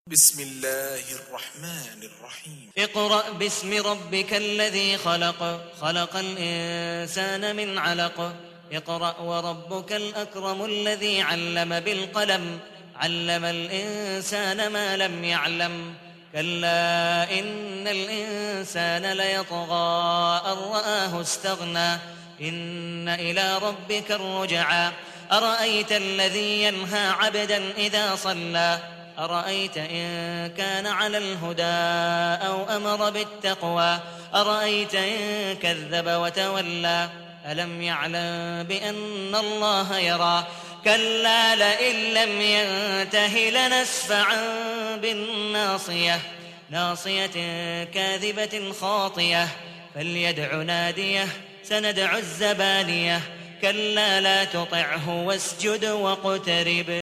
بسم الله الرحمن الرحيم اقرأ باسم ربك الذي خلق خلق الإنسان من علق اقرأ وربك الأكرم الذي علم بالقلم علم الإنسان ما لم يعلم كلا إن الإنسان ليطغى أن رآه استغنى إن إلى ربك الرجعى أرأيت الذي ينهى عبدا إذا صلى أرأيت إن كان على الهدى أو أمر بالتقوى أرأيت إن كذب وتولى ألم يعلم بأن الله يرى كلا لئن لم ينته لنسفعا بالناصية ناصية كاذبة خاطية فليدع ناديه سندع الزبانية كلا لا تطعه واسجد واقترب